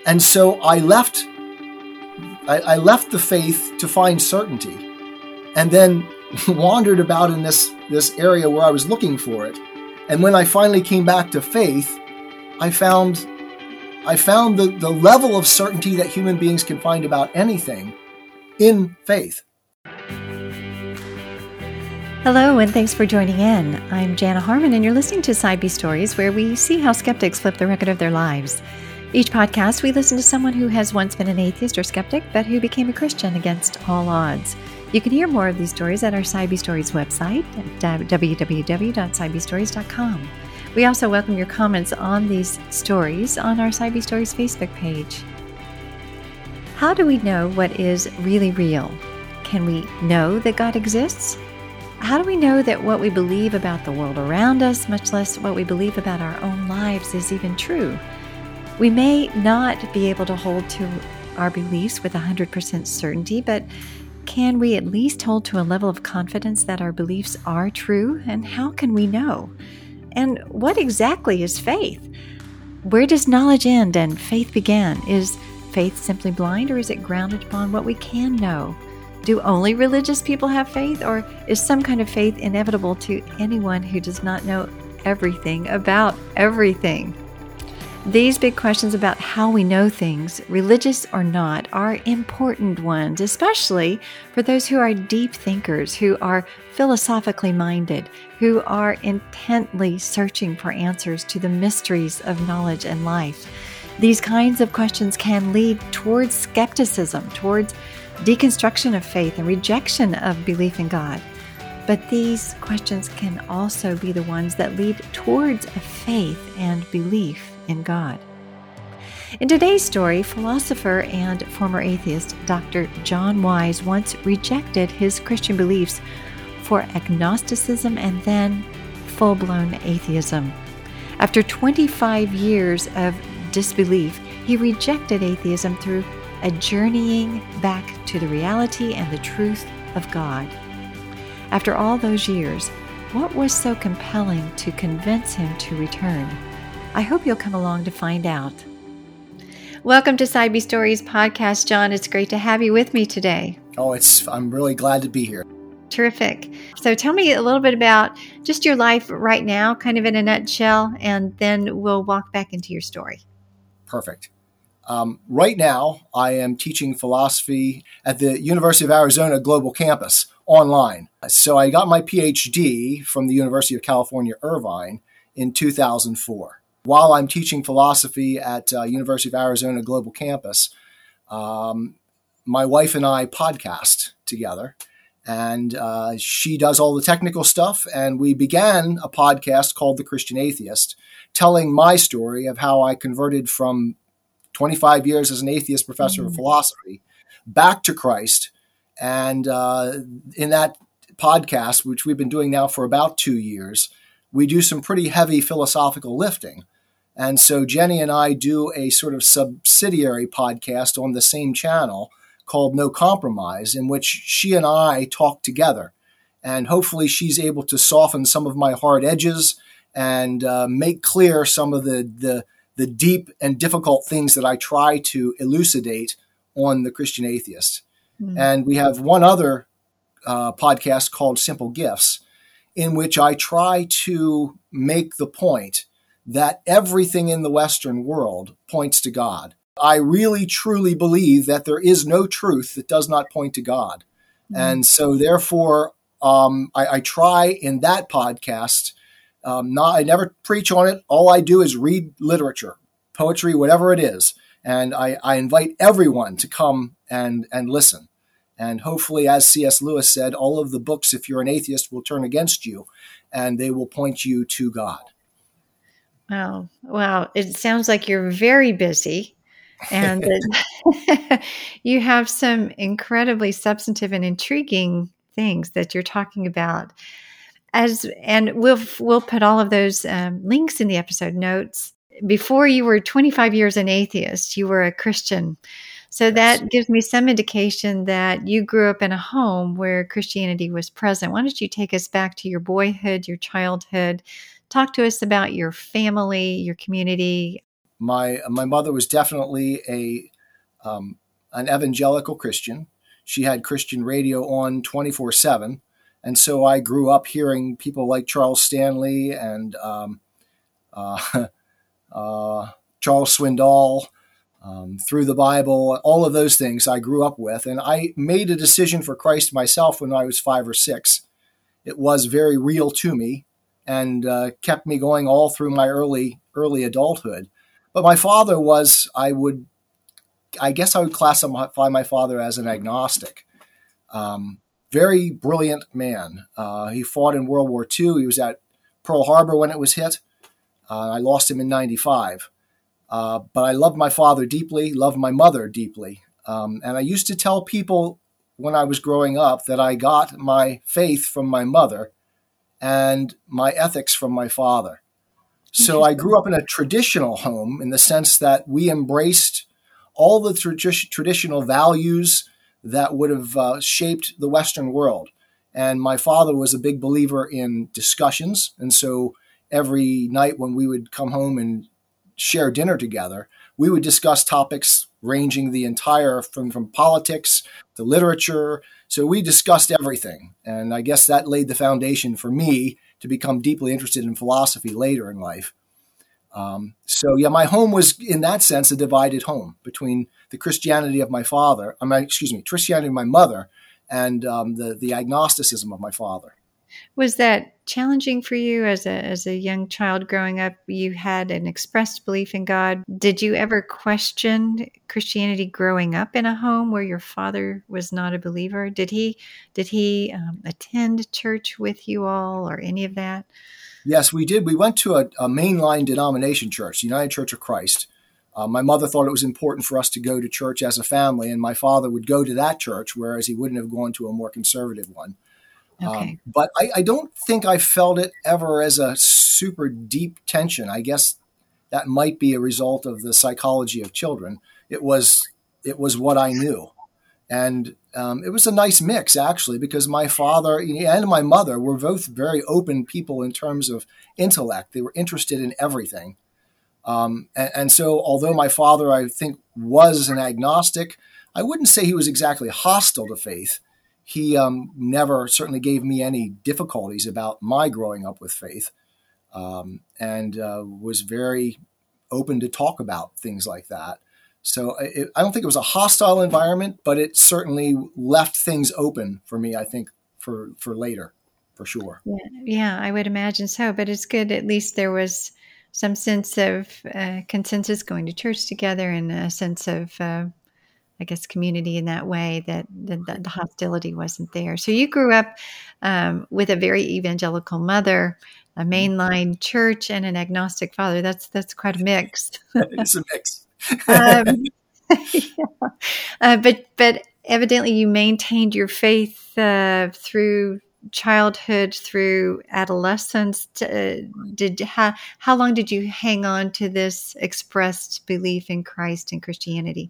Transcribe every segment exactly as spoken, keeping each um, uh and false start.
And so I left, I, I left the faith to find certainty, and then wandered about in this, this area where I was looking for it. And when I finally came back to faith, I found I found the, the level of certainty that human beings can find about anything in faith. Hello, and thanks for joining in. I'm Jana Harmon, and you're listening to Side B Stories, where we see how skeptics flip the record of their lives. Each podcast, we listen to someone who has once been an atheist or skeptic, but who became a Christian against all odds. You can hear more of these stories at our Side B Stories website at w w w dot side b stories dot com. We also welcome your comments on these stories on our Side B Stories Facebook page. How do we know what is really real? Can we know that God exists? How do we know that what we believe about the world around us, much less what we believe about our own lives, is even true? We may not be able to hold to our beliefs with one hundred percent certainty, but can we at least hold to a level of confidence that our beliefs are true? And how can we know? And what exactly is faith? Where does knowledge end and faith begin? Is faith simply blind, or is it grounded upon what we can know? Do only religious people have faith, or is some kind of faith inevitable to anyone who does not know everything about everything? These big questions about how we know things, religious or not, are important ones, especially for those who are deep thinkers, who are philosophically minded, who are intently searching for answers to the mysteries of knowledge and life. These kinds of questions can lead towards skepticism, towards deconstruction of faith and rejection of belief in God. But these questions can also be the ones that lead towards a faith and belief in God. In today's story, philosopher and former atheist Doctor John Wise once rejected his Christian beliefs for agnosticism and then full-blown atheism. After twenty-five years of disbelief, he rejected atheism through a journeying back to the reality and the truth of God. After all those years, what was so compelling to convince him to return? I hope you'll come along to find out. Welcome to Side B Stories podcast, John. It's great to have you with me today. Oh, it's I'm really glad to be here. Terrific. So tell me a little bit about just your life right now, kind of in a nutshell, and then we'll walk back into your story. Perfect. Um, right now, I am teaching philosophy at the University of Arizona Global Campus online. So I got my P H D from the University of California, Irvine in two thousand four. While I'm teaching philosophy at uh, University of Arizona Global Campus, um, my wife and I podcast together, and uh, she does all the technical stuff. And we began a podcast called The Christian Atheist, telling my story of how I converted from twenty-five years as an atheist professor mm-hmm. of philosophy back to Christ. And uh, in that podcast, which we've been doing now for about two years, we do some pretty heavy philosophical lifting. And so Jenny and I do a sort of subsidiary podcast on the same channel called No Compromise, in which she and I talk together. And hopefully she's able to soften some of my hard edges and uh, make clear some of the, the, the deep and difficult things that I try to elucidate on The Christian Atheist. Mm-hmm. And we have one other uh, podcast called Simple Gifts, in which I try to make the point that everything in the Western world points to God. I really, truly believe that there is no truth that does not point to God. Mm-hmm. And so therefore, um, I, I try in that podcast, um, not, I never preach on it. All I do is read literature, poetry, whatever it is. And I, I invite everyone to come and, and listen. And hopefully, as C S Lewis said, all of the books, if you're an atheist, will turn against you and they will point you to God. Wow. Wow. It sounds like you're very busy and that you have some incredibly substantive and intriguing things that you're talking about. As and we'll we'll put all of those um, links in the episode notes. Before you were twenty-five years an atheist, you were a Christian. So that yes. gives me some indication that you grew up in a home where Christianity was present. Why don't you take us back to your boyhood, your childhood? Talk to us about your family, your community. My my mother was definitely a um, an evangelical Christian. She had Christian radio on twenty-four seven. And so I grew up hearing people like Charles Stanley and um, uh, uh, Charles Swindoll, um, through the Bible, all of those things I grew up with. And I made a decision for Christ myself when I was five or six. It was very real to me and uh, kept me going all through my early early adulthood. But my father was, I would, I guess I would classify my father as an agnostic. Um, very brilliant man. Uh, he fought in World War Two. He was at Pearl Harbor when it was hit. Uh, I lost him in ninety-five. Uh, but I loved my father deeply, loved my mother deeply. Um, and I used to tell people when I was growing up that I got my faith from my mother and my ethics from my father. So I grew up in a traditional home in the sense that we embraced all the tradi- traditional values that would have uh, shaped the Western world. And my father was a big believer in discussions. And so every night when we would come home and share dinner together, we would discuss topics ranging the entire, from, from politics to literature. So we discussed everything. And I guess that laid the foundation for me to become deeply interested in philosophy later in life. Um, so yeah, my home was in that sense a divided home between the Christianity of my father, I mean, excuse me, Christianity of my mother, and um, the the agnosticism of my father. Was that challenging for you as a as a young child growing up? You had an expressed belief in God. Did you ever question Christianity growing up in a home where your father was not a believer? Did he did he um, attend church with you all or any of that? Yes, we did. We went to a, a mainline denomination church, the United Church of Christ. Uh, my mother thought it was important for us to go to church as a family, and my father would go to that church, whereas he wouldn't have gone to a more conservative one. Okay. Um, but I, I don't think I felt it ever as a super deep tension. I guess that might be a result of the psychology of children. It was it was what I knew. And um, it was a nice mix, actually, because my father and my mother were both very open people in terms of intellect. They were interested in everything. Um, and, and so although my father, I think, was an agnostic, I wouldn't say he was exactly hostile to faith. He um, never certainly gave me any difficulties about my growing up with faith, um, and uh, was very open to talk about things like that. So it, I don't think it was a hostile environment, but it certainly left things open for me, I think, for, for later, for sure. Yeah, yeah, I would imagine so. But it's good. At least there was some sense of uh, consensus, going to church together, and a sense of, uh, I guess, community in that way, that, that the hostility wasn't there. So you grew up um, with a very evangelical mother, a mainline church, and an agnostic father. That's that's quite a mix. It's a mix. um, yeah. uh, but but evidently you maintained your faith uh, through childhood, through adolescence. Uh, did how how long did you hang on to this expressed belief in Christ and Christianity?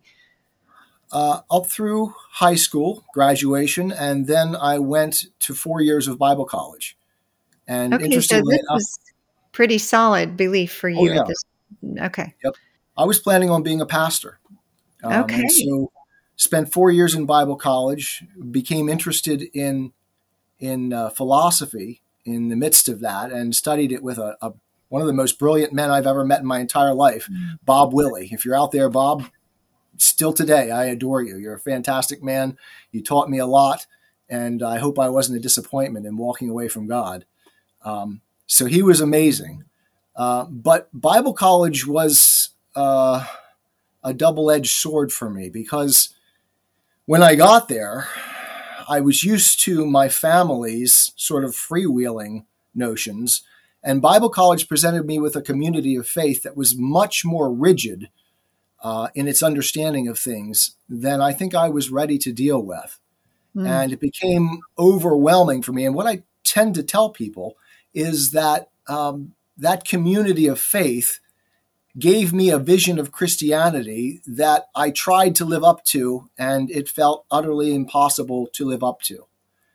Uh, up through high school, graduation, and then I went to four years of Bible college. And Okay, so interestingly this enough, was pretty solid belief for you oh, yeah. at this. Okay. Yep. I was planning on being a pastor. Um, Okay. And so spent four years in Bible college, became interested in in uh, philosophy in the midst of that, and studied it with a, a one of the most brilliant men I've ever met in my entire life, mm-hmm. Bob Willey. If you're out there, Bob, still today, I adore you. You're a fantastic man. You taught me a lot, and I hope I wasn't a disappointment in walking away from God. Um, so he was amazing. Uh, but Bible college was uh, a double-edged sword for me, because when I got there, I was used to my family's sort of freewheeling notions, and Bible college presented me with a community of faith that was much more rigid uh, in its understanding of things than I think I was ready to deal with. Mm. And it became overwhelming for me. And what I tend to tell people is that um, that community of faith gave me a vision of Christianity that I tried to live up to, and it felt utterly impossible to live up to.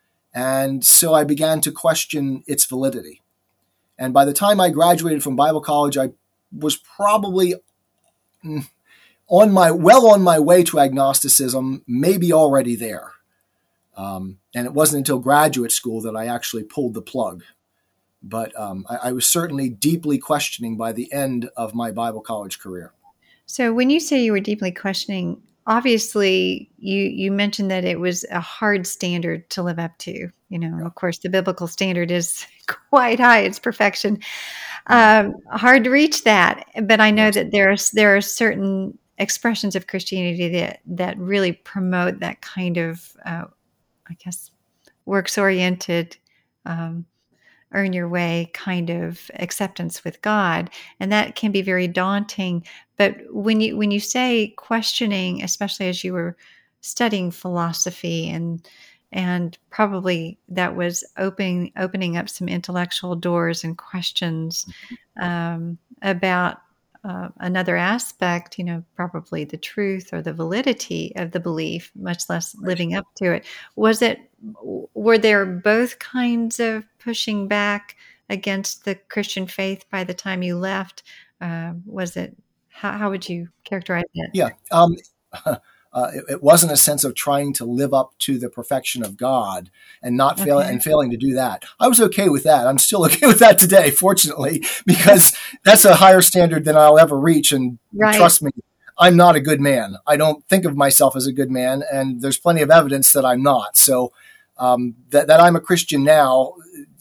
And so I began to question its validity. And by the time I graduated from Bible college, I was probably on my well on my way to agnosticism, maybe already there. Um, and it wasn't until graduate school that I actually pulled the plug. But um, I, I was certainly deeply questioning by the end of my Bible college career. So when you say you were deeply questioning, obviously you, you mentioned that it was a hard standard to live up to. You know, yeah. Of course, the biblical standard is quite high. It's perfection. Um, hard to reach that. But I know yes. that there are, there are certain expressions of Christianity that, that really promote that kind of, uh, I guess, works-oriented, um, earn your way kind of acceptance with God. And that can be very daunting. But when you when you say questioning, especially as you were studying philosophy, and and probably that was opening opening up some intellectual doors and questions um, about uh, another aspect, you know, probably the truth or the validity of the belief, much less living up to it. Was it, were there both kinds of pushing back against the Christian faith by the time you left? Uh, was it, how, how would you characterize it? Yeah. Um, uh, it, it wasn't a sense of trying to live up to the perfection of God and not fail Okay. and failing to do that. I was okay with that. I'm still okay with that today, fortunately, because that's a higher standard than I'll ever reach. And Right. trust me, I'm not a good man. I don't think of myself as a good man, and there's plenty of evidence that I'm not. So um, that, that I'm a Christian now,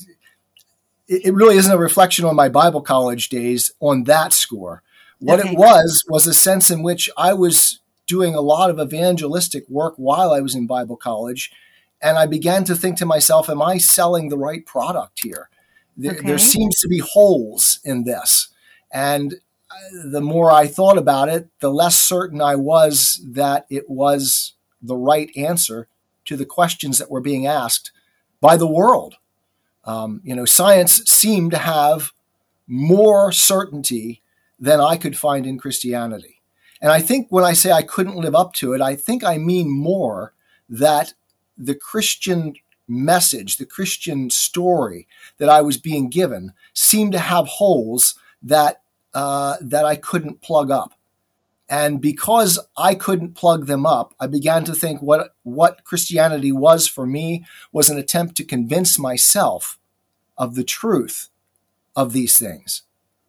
it, it really isn't a reflection on my Bible college days on that score. What Okay. it was was a sense in which I was doing a lot of evangelistic work while I was in Bible college, and I began to think to myself, am I selling the right product here? There, Okay. there seems to be holes in this. And the more I thought about it, the less certain I was that it was the right answer to the questions that were being asked by the world. Um, you know, science seemed to have more certainty than I could find in Christianity. And I think when I say I couldn't live up to it, I think I mean more that the Christian message, the Christian story that I was being given seemed to have holes that uh, that I couldn't plug up. And because I couldn't plug them up, I began to think what what Christianity was for me was an attempt to convince myself of the truth of these things.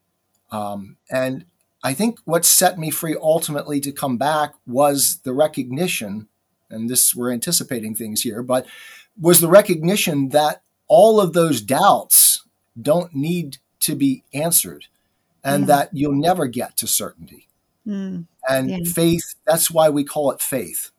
Um, and I think what set me free ultimately to come back was the recognition, and this we're anticipating things here, but was the recognition that all of those doubts don't need to be answered, and Mm. that you'll never get to certainty. Mm. And Yeah. faith, that's why we call it faith.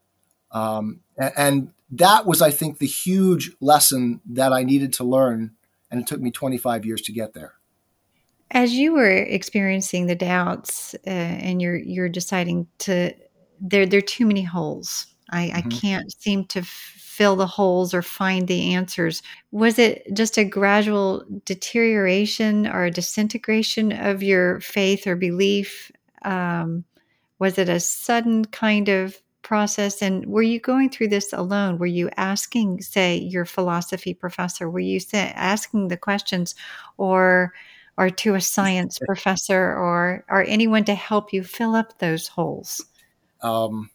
Um, a- and that was, I think, the huge lesson that I needed to learn, and it took me twenty-five years to get there. As you were experiencing the doubts, uh, and you're you're deciding to, there there are too many holes. I, I Mhm. can't seem to f- fill the holes or find the answers. Was it just a gradual deterioration or a disintegration of your faith or belief? Um, was it a sudden kind of process? And were you going through this alone? Were you asking, say, your philosophy professor? Were you say, asking the questions, or or to a science professor, or or anyone to help you fill up those holes? Um,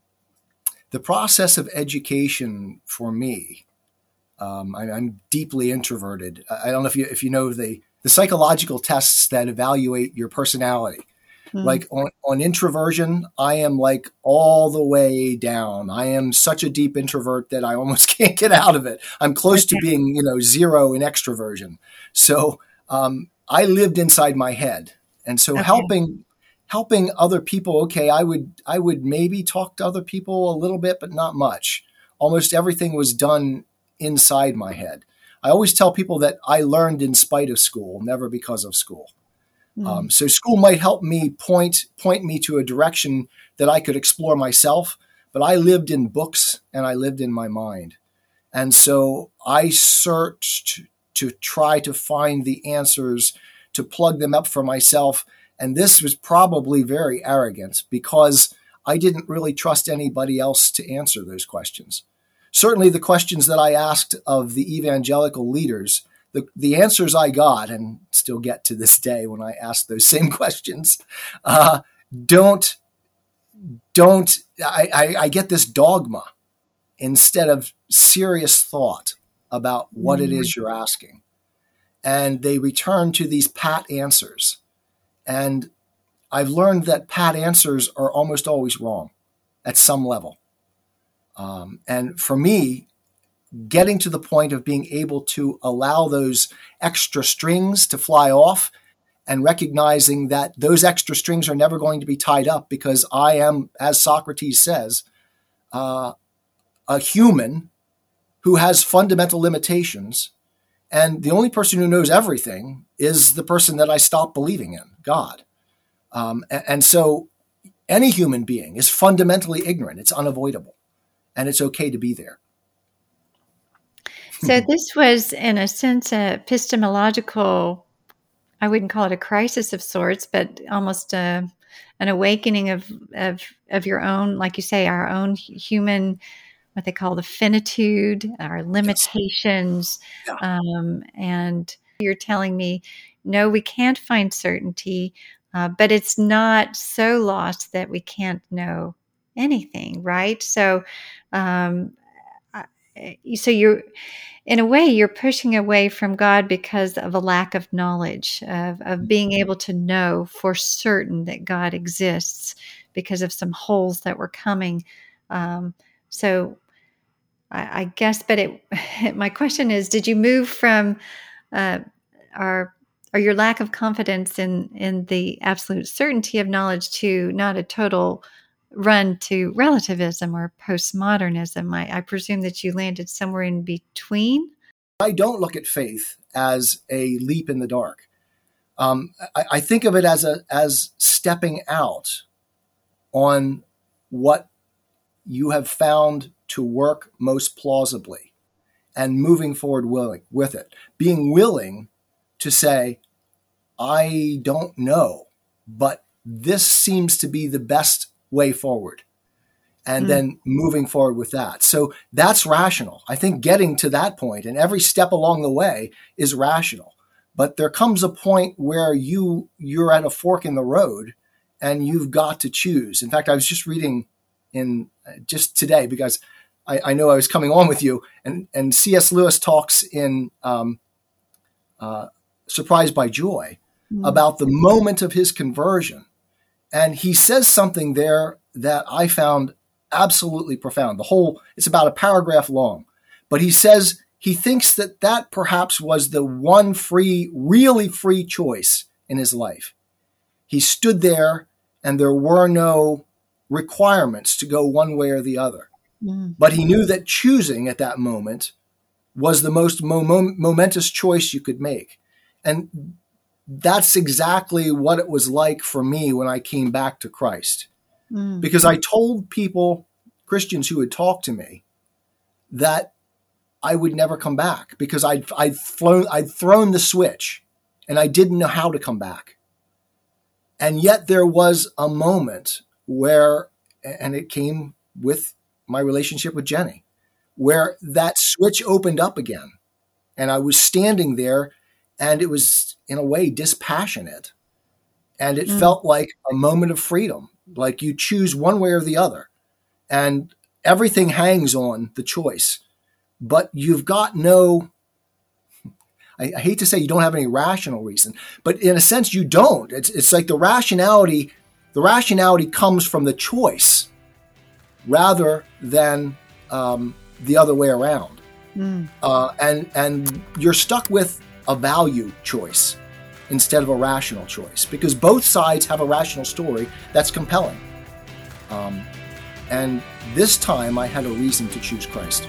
the process of education for me, um, I, I'm deeply introverted. I, I don't know if you if you know the the psychological tests that evaluate your personality. Mm. Like on, on introversion, I am like all the way down. I am such a deep introvert that I almost can't get out of it. I'm close to Okay. being, you know, zero in extroversion. So um, I lived inside my head, and so Okay. helping helping other people. Okay, I would I would maybe talk to other people a little bit, but not much. Almost everything was done inside my head. I always tell people that I learned in spite of school, never because of school. Mm. Um, so school might help me point point me to a direction that I could explore myself, but I lived in books and I lived in my mind. And so I searched to try to find the answers, to plug them up for myself. And this was probably very arrogant because I didn't really trust anybody else to answer those questions. Certainly the questions that I asked of the evangelical leaders, The, the answers I got, and still get to this day when I ask those same questions, uh, don't, don't, I, I, I get this dogma instead of serious thought about what mm-hmm. it is you're asking. And they return to these pat answers. And I've learned that pat answers are almost always wrong at some level. Um, and for me, getting to the point of being able to allow those extra strings to fly off and recognizing that those extra strings are never going to be tied up because I am, as Socrates says, uh, a human who has fundamental limitations. And the only person who knows everything is the person that I stopped believing in, God. Um, and, and so any human being is fundamentally ignorant. It's unavoidable. And it's okay to be there. So this was, in a sense, a epistemological, I wouldn't call it a crisis of sorts, but almost a, an awakening of, of of your own, like you say, our own human, what they call the finitude, our limitations. Yes. Yeah. Um, and you're telling me, no, we can't find certainty, uh, but it's not so lost that we can't know anything, right? So, um, so you're, in a way, you're pushing away from God because of a lack of knowledge, of, of being able to know for certain that God exists because of some holes that were coming. Um, so I, I guess, but it, my question is, did you move from uh, our, or your lack of confidence in, in the absolute certainty of knowledge to not a total run to relativism or postmodernism? I, I presume that you landed somewhere in between. I don't look at faith as a leap in the dark. Um, I, I think of it as a as stepping out on what you have found to work most plausibly and moving forward willing with it. Being willing to say, I don't know, but this seems to be the best way forward, and mm. then moving forward with that. So that's rational. I think getting to that point and every step along the way is rational. But there comes a point where you, you're at a fork in the road and you've got to choose. In fact, I was just reading in uh, just today because I, I know I was coming on with you, and, and C S Lewis talks in um, uh, Surprised by Joy mm. about the moment of his conversion. And he says something there that I found absolutely profound. The whole, it's about a paragraph long, but he says he thinks that that perhaps was the one free, really free choice in his life. He stood there and there were no requirements to go one way or the other. Mm. But he knew that choosing at that moment was the most mom- momentous choice you could make. And that's exactly what it was like for me when I came back to Christ. Mm. Because I told people, Christians who had talked to me, that I would never come back because I'd, I'd, flown, I'd thrown the switch and I didn't know how to come back. And yet there was a moment where, and it came with my relationship with Jenny, where that switch opened up again. And I was standing there and it was, in a way, dispassionate. And it mm. felt like a moment of freedom, like you choose one way or the other. And everything hangs on the choice. But you've got no, I, I hate to say you don't have any rational reason, but in a sense you don't. It's, it's like the rationality, the rationality comes from the choice rather than um, the other way around. Mm. Uh, and, and you're stuck with a value choice instead of a rational choice, because both sides have a rational story that's compelling. Um, and this time I had a reason to choose Christ.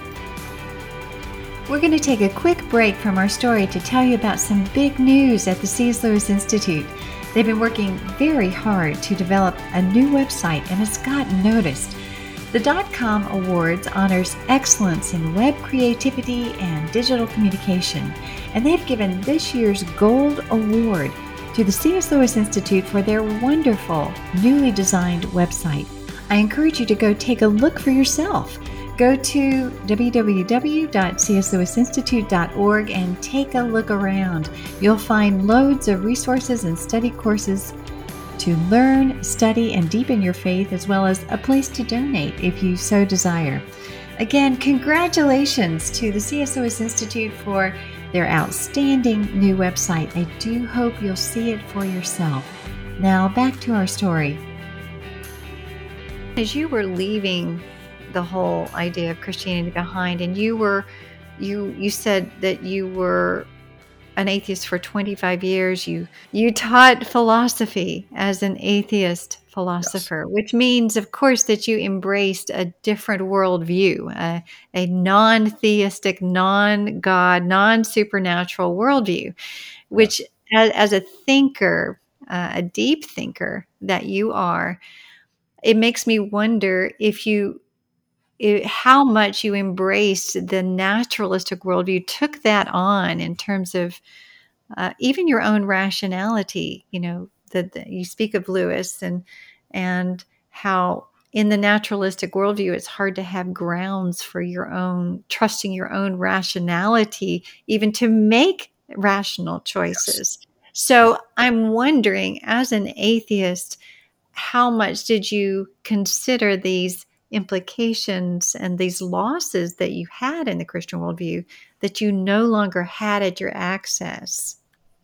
We're going to take a quick break from our story to tell you about some big news at the C S. Lewis Institute. They've been working very hard to develop a new website, and it's gotten noticed. The .com Awards honors excellence in web creativity and digital communication, and they've given this year's Gold Award to the C S. Lewis Institute for their wonderful, newly designed website. I encourage you to go take a look for yourself. Go to w w w dot c s lewis institute dot org and take a look around. You'll find loads of resources and study courses to learn, study, and deepen your faith, as well as a place to donate if you so desire. Again, congratulations to the C S O S Institute for their outstanding new website. I do hope you'll see it for yourself. Now, back to our story. As you were leaving the whole idea of Christianity behind, and you were, you you said that you were an atheist for twenty-five years. You you taught philosophy as an atheist philosopher, yes. Which means, of course, that you embraced a different worldview, a, a non-theistic, non-God, non-supernatural worldview, which yes. as, as a thinker, uh, a deep thinker that you are, it makes me wonder if you It, how much you embraced the naturalistic worldview, took that on in terms of uh, even your own rationality. You know, that you speak of Lewis and and how in the naturalistic worldview, it's hard to have grounds for your own trusting your own rationality, even to make rational choices. Yes. So I'm wondering, as an atheist, how much did you consider these implications and these losses that you had in the Christian worldview that you no longer had at your access?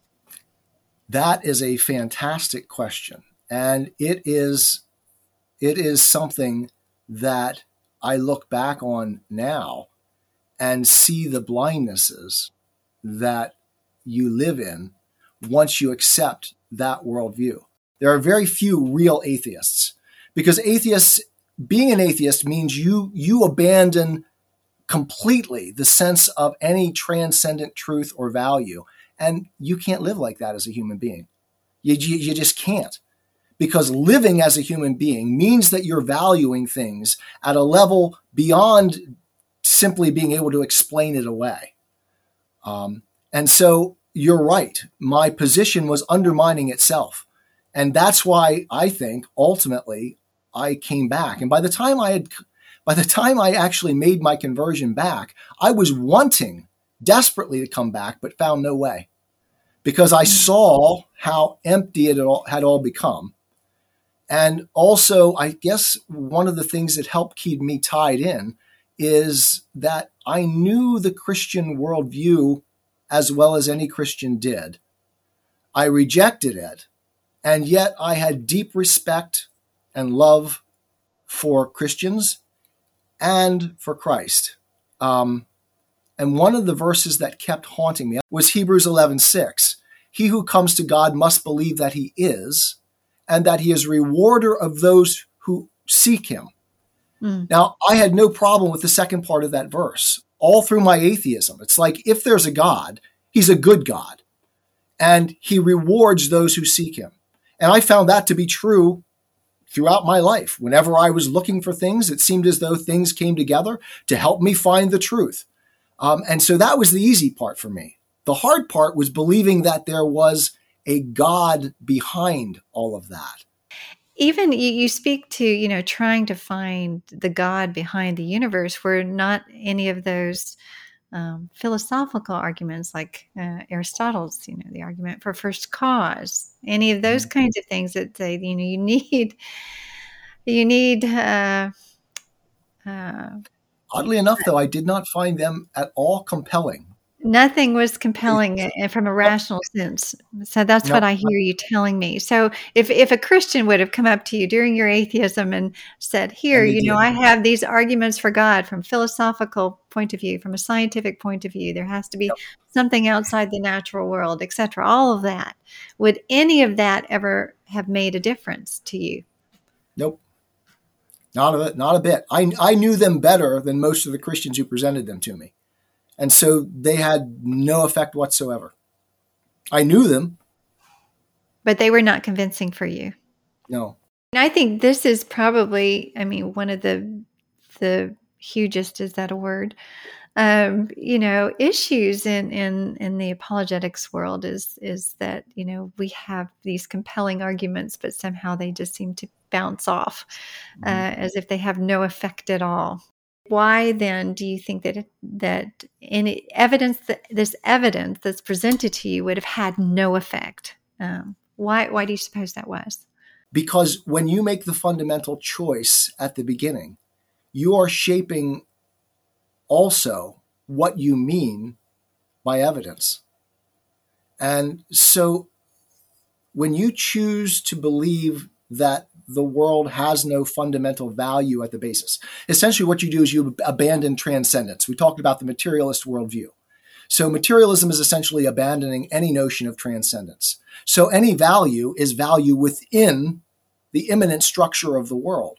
That is a fantastic question. And it is, it is something that I look back on now and see the blindnesses that you live in once you accept that worldview. There are very few real atheists, because atheists being an atheist means you you abandon completely the sense of any transcendent truth or value. And you can't live like that as a human being. You, you, you just can't. Because living as a human being means that you're valuing things at a level beyond simply being able to explain it away. Um, and so you're right. My position was undermining itself. And that's why I think ultimately I came back. And by the time I had, by the time I actually made my conversion back, I was wanting desperately to come back, but found no way, because I saw how empty it all, had all become. And also, I guess one of the things that helped keep me tied in is that I knew the Christian worldview as well as any Christian did. I rejected it, and yet I had deep respect and love for Christians and for Christ. Um, and one of the verses that kept haunting me was Hebrews eleven six. He who comes to God must believe that he is, and that he is rewarder of those who seek him. Mm. Now, I had no problem with the second part of that verse all through my atheism. It's like, if there's a God, he's a good God, and he rewards those who seek him. And I found that to be true throughout my life. Whenever I was looking for things, it seemed as though things came together to help me find the truth. Um, and so that was the easy part for me. The hard part was believing that there was a God behind all of that. Even you, you speak to, you know, trying to find the God behind the universe, where not any of those um, philosophical arguments like uh, Aristotle's, you know, the argument for first cause, any of those mm-hmm. kinds of things that say, you know, you need, you need. Uh, uh, Oddly enough, though, I did not find them at all compelling. Nothing was compelling from a rational sense. So that's no, what I hear you telling me. So if, if a Christian would have come up to you during your atheism and said, here, and you did. know, I have these arguments for God from a philosophical point of view, from a scientific point of view, there has to be yep. something outside the natural world, et cetera, all of that. Would any of that ever have made a difference to you? Nope. Not a, not a bit. I, I knew them better than most of the Christians who presented them to me. And so they had no effect whatsoever. I knew them. But they were not convincing for you. No. And I think this is probably, I mean, one of the the hugest, is that a word? Um, you know, issues in, in, in the apologetics world is is that, you know, we have these compelling arguments, but somehow they just seem to bounce off uh, mm-hmm. as if they have no effect at all. Why then do you think that that any evidence that this evidence that's presented to you would have had no effect? Um, why why do you suppose that was? Because when you make the fundamental choice at the beginning, you are shaping also what you mean by evidence. And so when you choose to believe that the world has no fundamental value at the basis, essentially what you do is you abandon transcendence. We talked about the materialist worldview. So materialism is essentially abandoning any notion of transcendence. So any value is value within the immanent structure of the world.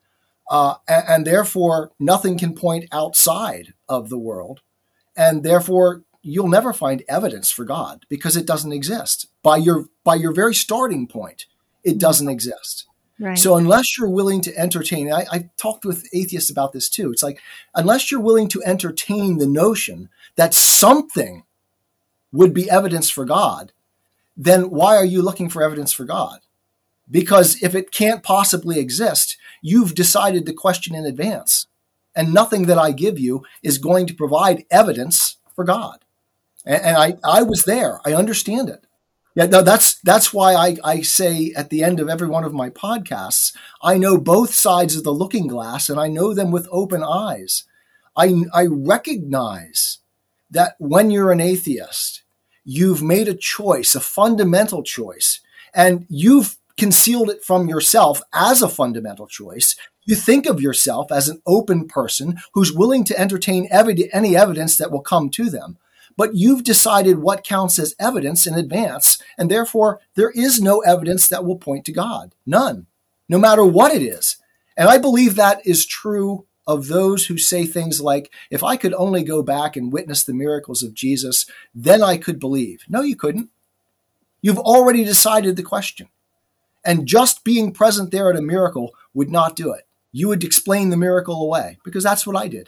Uh, and, and therefore, nothing can point outside of the world. And therefore, you'll never find evidence for God because it doesn't exist. By your by your very starting point, it doesn't exist. Right. So unless you're willing to entertain, I, I talked with atheists about this too. It's like, unless you're willing to entertain the notion that something would be evidence for God, then why are you looking for evidence for God? Because if it can't possibly exist, you've decided the question in advance. And nothing that I give you is going to provide evidence for God. And, and I, I was there. I understand it. Yeah, no, that's that's why I, I say at the end of every one of my podcasts, I know both sides of the looking glass, and I know them with open eyes. I, I recognize that when you're an atheist, you've made a choice, a fundamental choice, and you've concealed it from yourself as a fundamental choice. You think of yourself as an open person who's willing to entertain ev- any evidence that will come to them. But you've decided what counts as evidence in advance, and therefore there is no evidence that will point to God. None, no matter what it is. And I believe that is true of those who say things like, if I could only go back and witness the miracles of Jesus, then I could believe. No, you couldn't. You've already decided the question. And just being present there at a miracle would not do it. You would explain the miracle away, because that's what I did.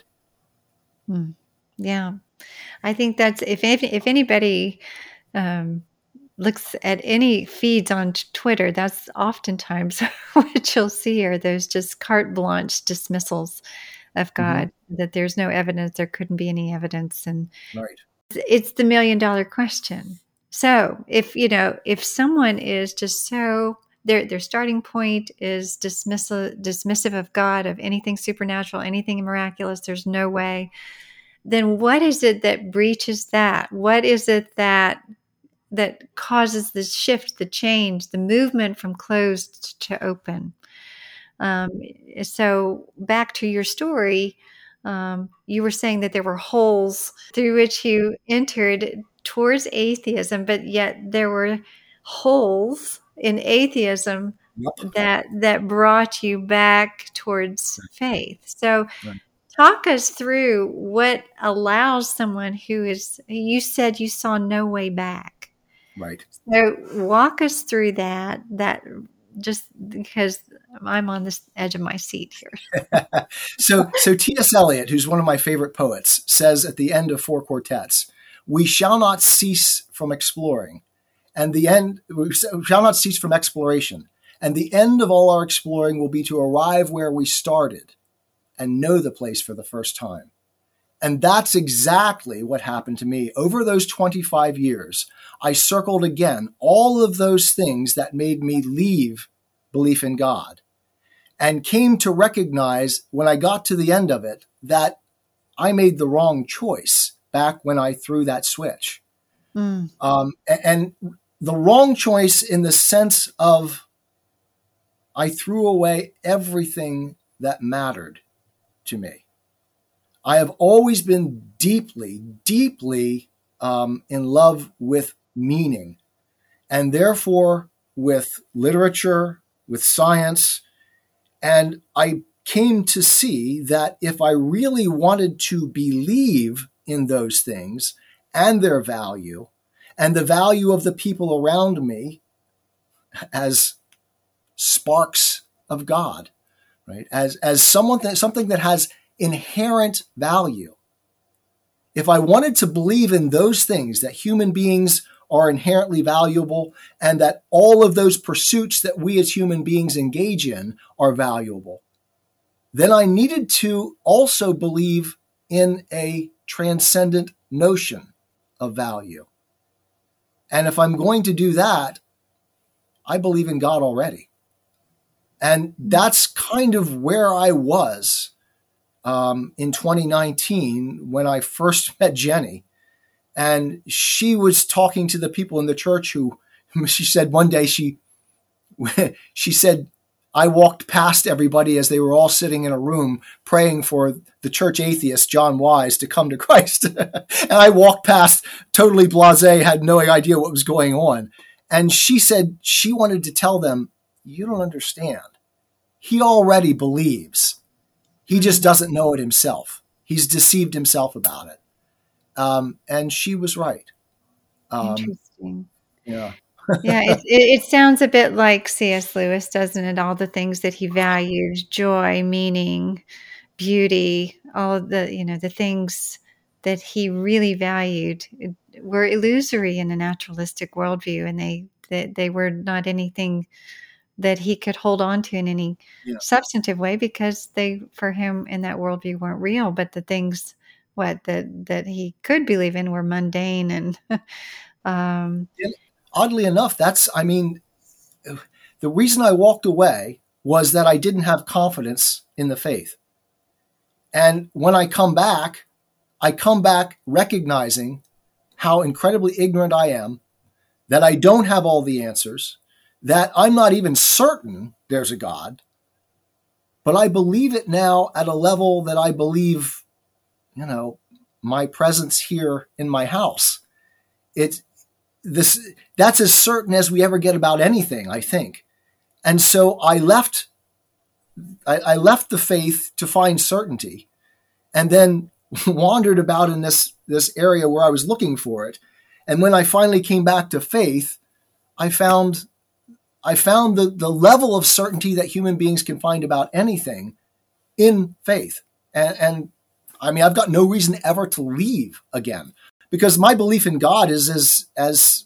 Hmm. Yeah. I think that's, if if anybody um, looks at any feeds on Twitter, that's oftentimes what you'll see are those just carte blanche dismissals of God, mm-hmm. that there's no evidence, there couldn't be any evidence. And right. It's the million dollar question. So if, you know, if someone is just so, their their starting point is dismissive, dismissive of God, of anything supernatural, anything miraculous, there's no way, then what is it that breaches that? What is it that that causes the shift, the change, the movement from closed to open? Um, so back to your story, um, you were saying that there were holes through which you entered towards atheism, but yet there were holes in atheism yep. that that brought you back towards faith. So right. Talk us through what allows someone who is, you said you saw no way back. Right. So walk us through that, that just because I'm on this edge of my seat here. so, so T S Eliot, who's one of my favorite poets, says at the end of Four Quartets, we shall not cease from exploring, and the end, we shall not cease from exploration, and the end of all our exploring will be to arrive where we started and know the place for the first time. And that's exactly what happened to me. Over those twenty-five years, I circled again all of those things that made me leave belief in God, and came to recognize when I got to the end of it that I made the wrong choice back when I threw that switch. Mm. Um, and the wrong choice in the sense of I threw away everything that mattered to me. I have always been deeply, deeply um, in love with meaning, and therefore with literature, with science. And I came to see that if I really wanted to believe in those things and their value, and the value of the people around me as sparks of God, right? As as someone that, something that has inherent value. If I wanted to believe in those things, that human beings are inherently valuable and that all of those pursuits that we as human beings engage in are valuable, then I needed to also believe in a transcendent notion of value. And if I'm going to do that, I believe in God already. And that's kind of where I was um, in twenty nineteen when I first met Jenny. And she was talking to the people in the church who, she said one day she, she said, I walked past everybody as they were all sitting in a room praying for the church atheist, John Wise, to come to Christ. And I walked past totally blasé, had no idea what was going on. And she said she wanted to tell them, you don't understand. He already believes. He just doesn't know it himself. He's deceived himself about it. Um, and she was right. Um, Interesting. Yeah. Yeah, it, it, it sounds a bit like C S. Lewis, doesn't it? All the things that he valued, joy, meaning, beauty, all of the, you know, the things that he really valued were illusory in a naturalistic worldview, and they, they, they were not anything that he could hold on to in any Yeah. substantive way, because they, for him in that worldview, weren't real. But the things, what, that, that he could believe in were mundane and, um, Yeah. Oddly enough, that's, I mean, the reason I walked away was that I didn't have confidence in the faith. And when I come back, I come back recognizing how incredibly ignorant I am, that I don't have all the answers, that I'm not even certain there's a God, but I believe it now at a level that I believe, you know, my presence here in my house. It's, This that's as certain as we ever get about anything, I think. And so I left I, I left the faith to find certainty, and then wandered about in this this area where I was looking for it. And when I finally came back to faith, I found I found the, the level of certainty that human beings can find about anything in faith. And, and I mean, I've got no reason ever to leave again, because my belief in God is as, as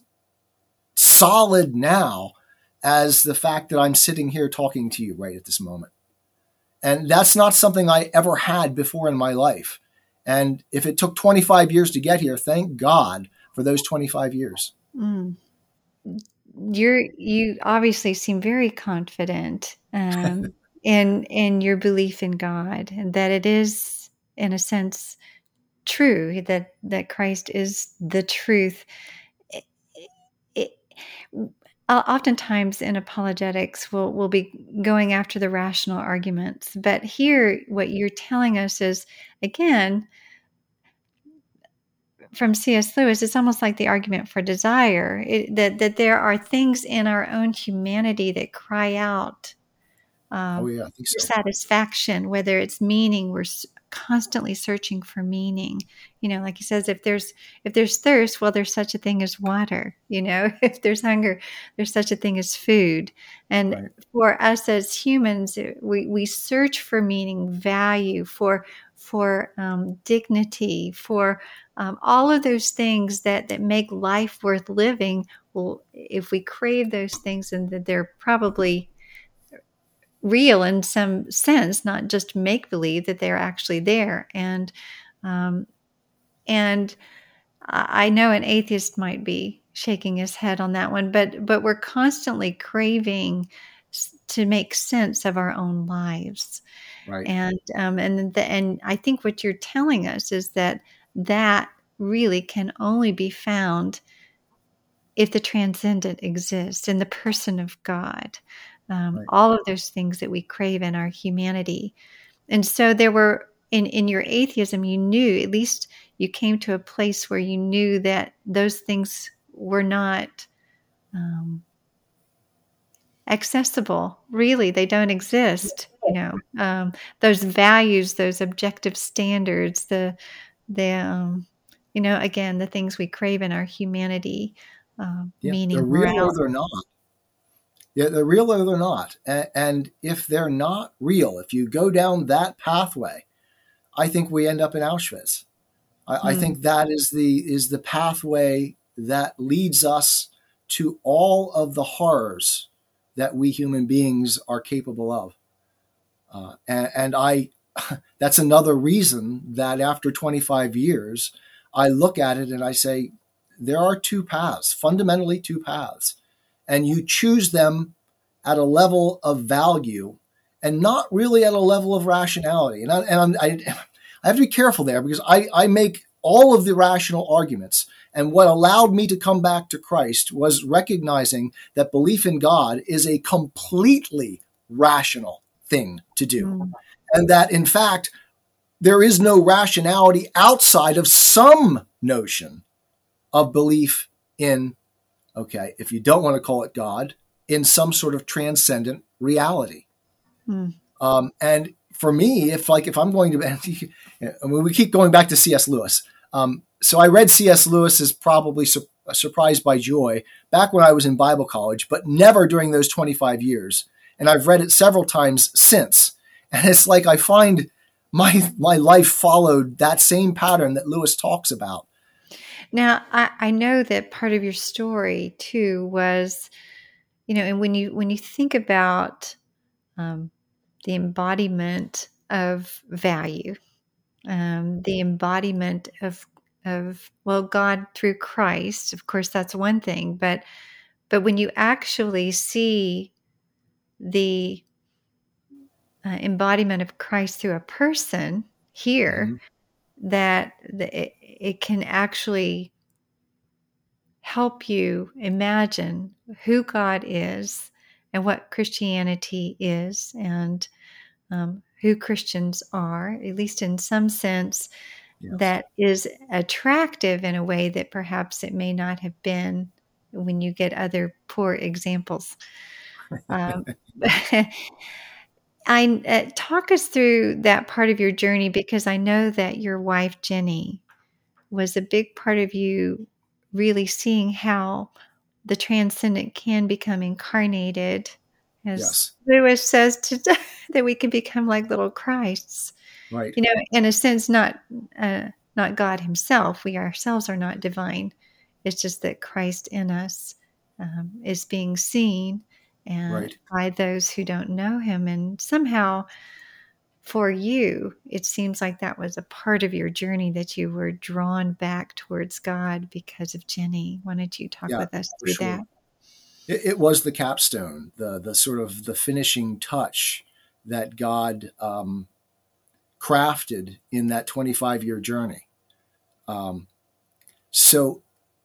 solid now as the fact that I'm sitting here talking to you right at this moment. And that's not something I ever had before in my life. And if it took twenty-five years to get here, thank God for those twenty-five years. Mm. You're, you obviously seem very confident um, in in your belief in God, and that it is, in a sense, true, that that Christ is the truth. It, it, oftentimes in apologetics, we'll, we'll be going after the rational arguments. But here, what you're telling us is, again, from C S. Lewis, it's almost like the argument for desire, it, that, that there are things in our own humanity that cry out um, oh, yeah, I think so. for satisfaction, whether it's meaning. We're constantly searching for meaning. You know, like he says, if there's if there's thirst, well, there's such a thing as water. You know, if there's hunger, there's such a thing as food. And right. For us as humans, we, we search for meaning, value, for for um, dignity, for um, all of those things that, that make life worth living. Well, if we crave those things, and that they're probably real in some sense, not just make believe, that they're actually there. And um, and I know an atheist might be shaking his head on that one, but but we're constantly craving to make sense of our own lives. Right. And um, and the, and I think what you're telling us is that that really can only be found if the transcendent exists in the person of God. Um, right. All of those things that we crave in our humanity. And so there were, in, in your atheism, you knew, at least you came to a place where you knew that those things were not um, accessible. Really, they don't exist. You know, um, those values, those objective standards, the, the um, you know, again, the things we crave in our humanity, uh, yeah, meaning, they're real morality. or they're not. Yeah, they're real or they're not. And if they're not real, if you go down that pathway, I think we end up in Auschwitz. I, mm. I think that is the is the pathway that leads us to all of the horrors that we human beings are capable of. Uh, and, and I, that's another reason that after twenty-five years, I look at it and I say, there are two paths, fundamentally two paths. And you choose them at a level of value and not really at a level of rationality. And I, and I'm, I, I have to be careful there because I, I make all of the rational arguments. And what allowed me to come back to Christ was recognizing that belief in God is a completely rational thing to do. Mm. And that, in fact, there is no rationality outside of some notion of belief in, okay, if you don't want to call it God, in some sort of transcendent reality. Mm. Um, and for me, if like if I'm going to, I mean, we keep going back to C S. Lewis. Um, so I read C S. Lewis's Probably Sur- Surprised by Joy back when I was in Bible college, but never during those twenty-five years. And I've read it several times since. And it's like I find my my life followed that same pattern that Lewis talks about. Now, I, I know that part of your story too was, you know, and when you when you think about um, the embodiment of value, um, the embodiment of of well, God through Christ, of course, that's one thing, but but when you actually see the uh, embodiment of Christ through a person here, mm-hmm. that the, it, it can actually help you imagine who God is and what Christianity is and um, who Christians are, at least in some sense, yes. that is attractive in a way that perhaps it may not have been when you get other poor examples. Um, I uh, talk us through that part of your journey, because I know that your wife, Jenny, was a big part of you really seeing how the transcendent can become incarnated, as yes. Lewis says, to, that we can become like little Christs. Right. You know, in a sense, not uh, not God himself. We ourselves are not divine. It's just that Christ in us um, is being seen and right. by those who don't know him. And somehow for you, it seems like that was a part of your journey, that you were drawn back towards God because of Jenny. Why don't you talk yeah, with us through sure. that? It, it was the capstone, the the sort of the finishing touch that God um, crafted in that twenty-five year journey. Um, so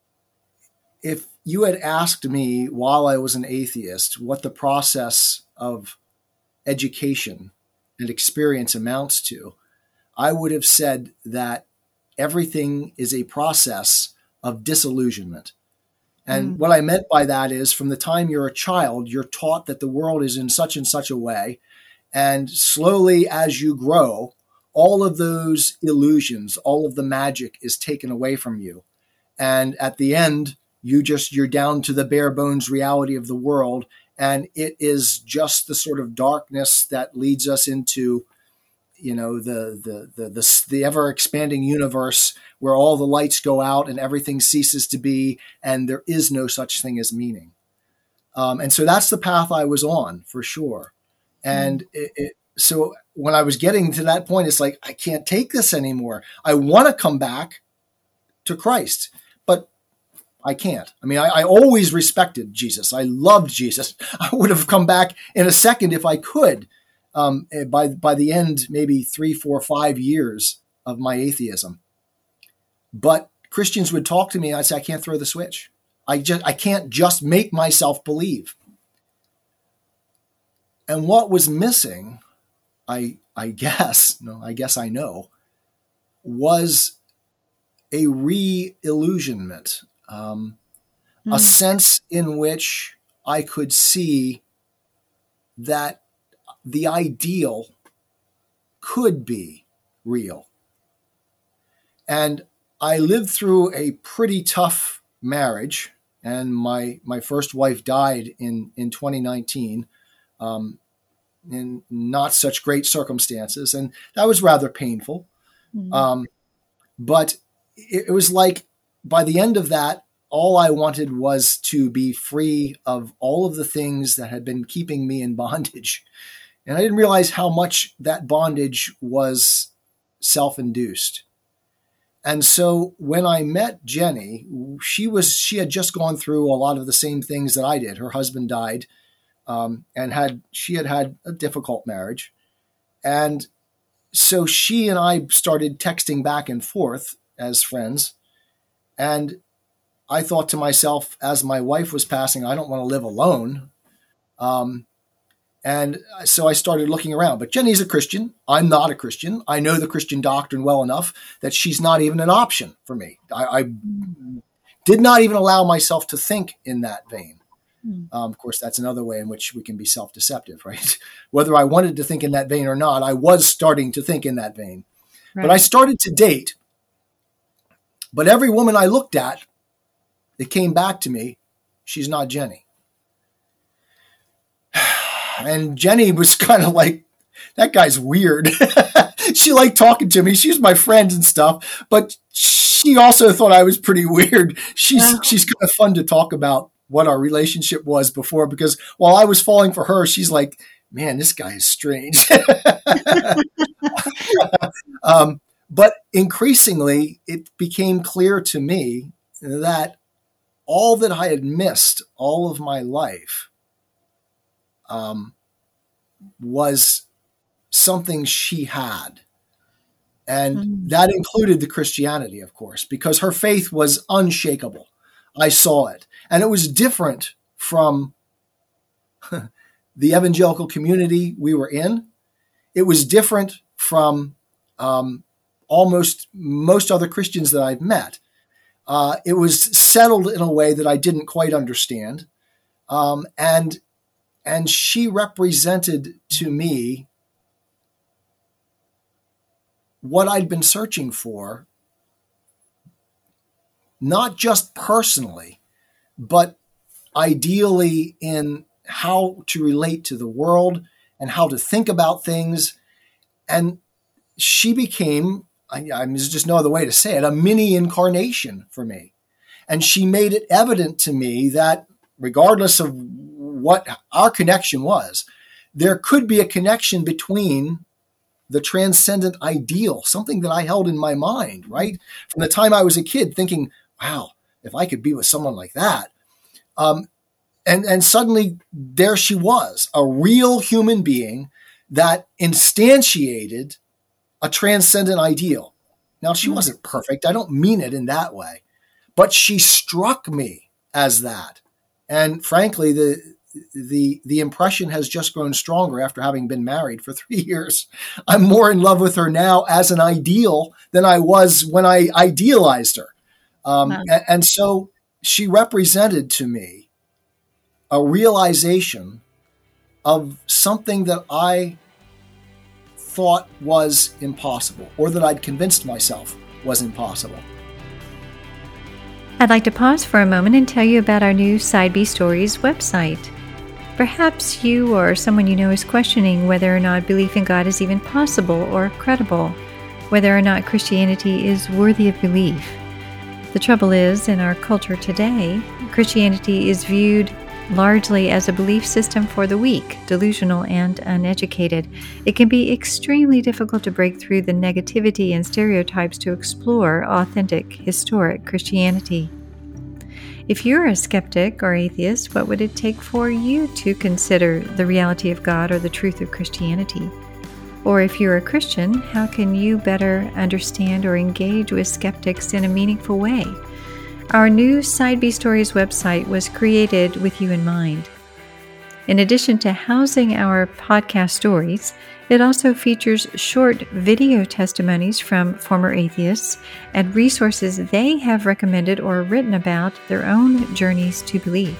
if you had asked me while I was an atheist what the process of education and experience amounts to, I would have said that everything is a process of disillusionment. And mm. what I meant by that is, from the time you're a child, you're taught that the world is in such and such a way. And slowly as you grow, all of those illusions, all of the magic is taken away from you. And at the end, you just, you're down to the bare bones reality of the world. And it is just the sort of darkness that leads us into, you know, the, the, the, the, the ever expanding universe where all the lights go out and everything ceases to be, and there is no such thing as meaning. Um, and so that's the path I was on, for sure. And mm. it, it, so when I was getting to that point, it's like, I can't take this anymore. I want to come back to Christ, but I can't. I mean, I, I always respected Jesus. I loved Jesus. I would have come back in a second if I could. Um, by by the end, maybe three, four, five years of my atheism. But Christians would talk to me, and I'd say, I can't throw the switch. I just I can't just make myself believe. And what was missing, I I guess, no, I guess I know, was a re-illusionment. Um, mm. A sense in which I could see that the ideal could be real. And I lived through a pretty tough marriage, and my my first wife died in, in twenty nineteen um, in not such great circumstances, and that was rather painful. Mm. Um, but it, it was like, by the end of that, all I wanted was to be free of all of the things that had been keeping me in bondage. And I didn't realize how much that bondage was self-induced. And so when I met Jenny, she was she had just gone through a lot of the same things that I did. Her husband died um, and had she had had a difficult marriage. And so she and I started texting back and forth as friends. And I thought to myself, as my wife was passing, I don't want to live alone. Um, and so I started looking around. But Jenny's a Christian. I'm not a Christian. I know the Christian doctrine well enough that she's not even an option for me. I, I did not even allow myself to think in that vein. Um, of course, that's another way in which we can be self-deceptive, right? Whether I wanted to think in that vein or not, I was starting to think in that vein. Right. But I started to date. But every woman I looked at, it came back to me, she's not Jenny. And Jenny was kind of like, that guy's weird. She liked talking to me. She was my friend and stuff. But she also thought I was pretty weird. She's wow. She's kind of fun to talk about what our relationship was before, because while I was falling for her, she's like, man, this guy is strange. um, but increasingly, it became clear to me that all that I had missed all of my life um, was something she had. And mm-hmm. that included the Christianity, of course, because her faith was unshakable. I saw it. And it was different from the evangelical community we were in. It was different from um, almost most other Christians that I've met. Uh, it was settled in a way that I didn't quite understand. Um, and, and she represented to me what I'd been searching for, not just personally, but ideally in how to relate to the world and how to think about things. And she became, I, I, there's just no other way to say it, a mini incarnation for me. And she made it evident to me that regardless of what our connection was, there could be a connection between the transcendent ideal, something that I held in my mind, right? From the time I was a kid thinking, wow, if I could be with someone like that. Um, and, and suddenly there she was, a real human being that instantiated a transcendent ideal. Now, she wasn't perfect. I don't mean it in that way, but she struck me as that. And frankly, the the the impression has just grown stronger after having been married for three years. I'm more in love with her now as an ideal than I was when I idealized her. Um, wow. and, and so she represented to me a realization of something that I thought was impossible, or that I'd convinced myself was impossible. I'd like to pause for a moment and tell you about our new Side B Stories website. Perhaps you or someone you know is questioning whether or not belief in God is even possible or credible, whether or not Christianity is worthy of belief. The trouble is, in our culture today, Christianity is viewed largely as a belief system for the weak, delusional, and uneducated. It can be extremely difficult to break through the negativity and stereotypes to explore authentic, historic Christianity. If you're a skeptic or atheist, what would it take for you to consider the reality of God or the truth of Christianity? Or if you're a Christian, how can you better understand or engage with skeptics in a meaningful way? Our new Side B Stories website was created with you in mind. In addition to housing our podcast stories, it also features short video testimonies from former atheists and resources they have recommended or written about their own journeys to belief.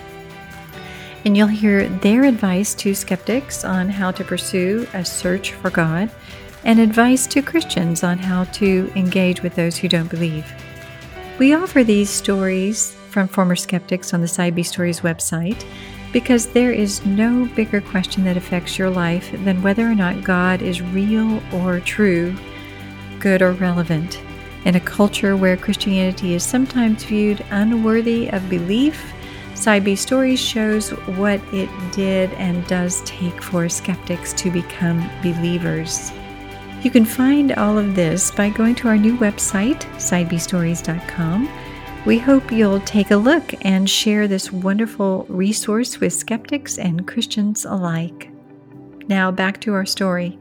And you'll hear their advice to skeptics on how to pursue a search for God, and advice to Christians on how to engage with those who don't believe. We offer these stories from former skeptics on the Side B Stories website because there is no bigger question that affects your life than whether or not God is real or true, good or relevant. In a culture where Christianity is sometimes viewed unworthy of belief, Side B Stories shows what it did and does take for skeptics to become believers. You can find all of this by going to our new website, side b stories dot com. We hope you'll take a look and share this wonderful resource with skeptics and Christians alike. Now back to our story.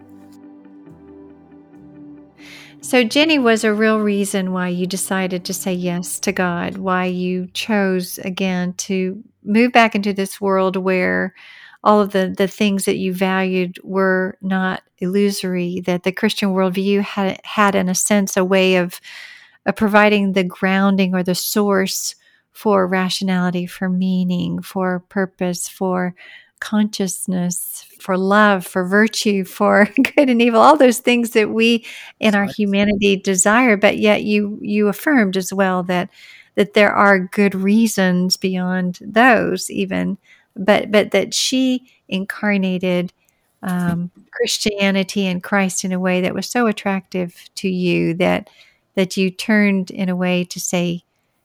So Jenny was a real reason why you decided to say yes to God, why you chose again to move back into this world where all of the, the things that you valued were not illusory, that the Christian worldview had, had in a sense, a way of, of providing the grounding or the source for rationality, for meaning, for purpose, for consciousness, for love, for virtue, for good and evil, all those things that we in our humanity desire, but yet you you affirmed as well that that there are good reasons beyond those even, but but that she incarnated um, Christianity and Christ in a way that was so attractive to you that that you turned in a way to say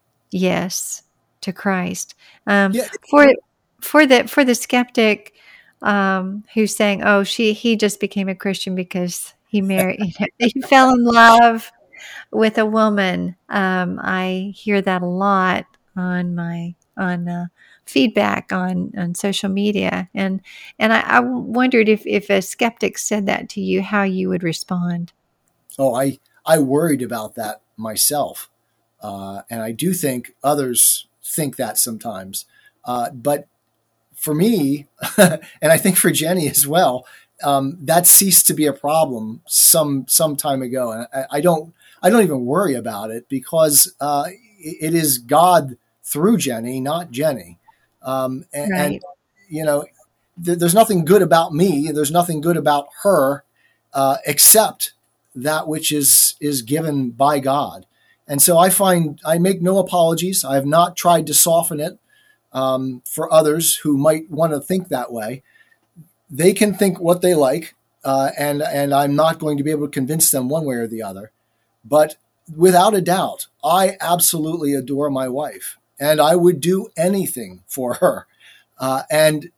yes to Christ. Um, Yeah. for For the for the skeptic um, who's saying, "Oh, she he just became a Christian because he married, he fell in love with a woman." Um, I hear that a lot on my on uh, feedback on, on social media, and and I, I wondered if if a skeptic said that to you, how you would respond. Oh, I I worried about that myself, uh, and I do think others think that sometimes, uh, but. For me, and I think for Jenny as well, um, that ceased to be a problem some some time ago. And I, I don't I don't even worry about it because uh, it is God through Jenny, not Jenny. Um, and, Right. and you know, th- there's nothing good about me. There's nothing good about her uh, except that which is is given by God. And so I find I make no apologies. I have not tried to soften it. Um, for others who might want to think that way, they can think what they like, uh, and and I'm not going to be able to convince them one way or the other. But without a doubt, I absolutely adore my wife, and I would do anything for her. Uh, and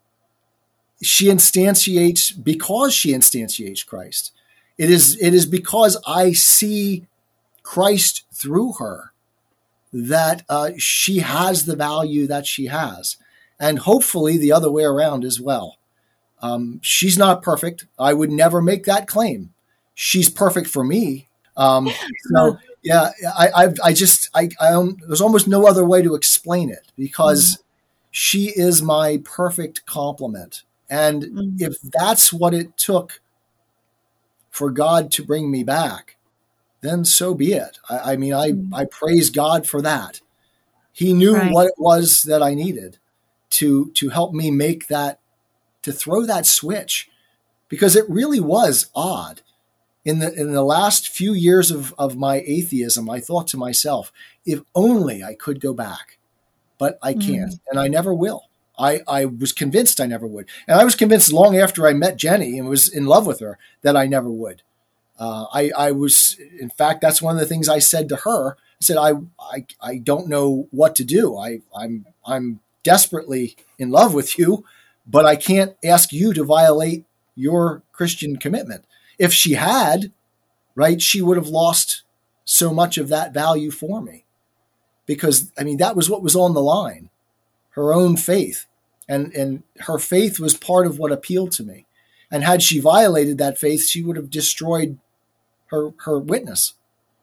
she instantiates because she instantiates Christ. It is it is because I see Christ through her that uh, she has the value that she has, and hopefully the other way around as well. Um, she's not perfect. I would never make that claim. She's perfect for me. Um, so yeah, I, I, I just, I, I um, there's almost no other way to explain it because mm. she is my perfect complement. And mm. if that's what it took for God to bring me back, then so be it. I, I mean, I, I praise God for that. He knew right. what it was that I needed to to help me make that, to throw that switch, because it really was odd. In the in the last few years of, of my atheism, I thought to myself, if only I could go back, but I can't, mm. and I never will. I, I was convinced I never would. And I was convinced long after I met Jenny and was in love with her that I never would. Uh, I, I was, in fact, that's one of the things I said to her. I said, I, I, I don't know what to do. I, I'm, I'm desperately in love with you, but I can't ask you to violate your Christian commitment. If she had, right, she would have lost so much of that value for me, because I mean, that was what was on the line, her own faith, and, and her faith was part of what appealed to me. And had she violated that faith, she would have destroyed her her witness.